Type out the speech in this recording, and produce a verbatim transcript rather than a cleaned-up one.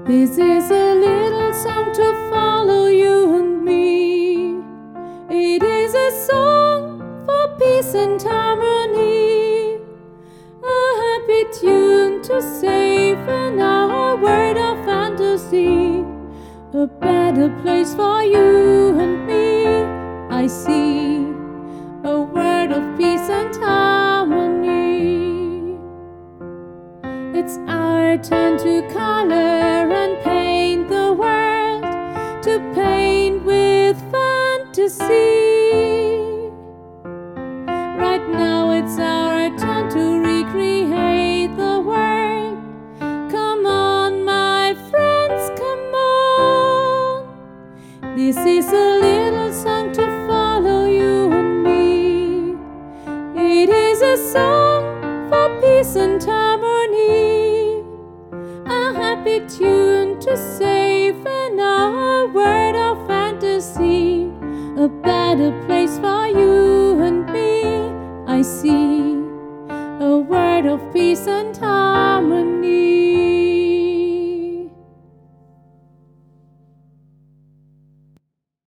This is a little song to follow you and me. It is a song for peace and harmony, a happy tune to save in our world of fantasy, a better place for you and me. I see a world of peace and harmony. It's our turn to color and paint the world, to paint with fantasy. Right now it's our turn to recreate the world. Come on, my friends, come on. This is a little song to follow you and me. It is a song for peace and harmony, a happy tune to save in our world of fantasy, a better place for you and me. I see a world of peace and harmony.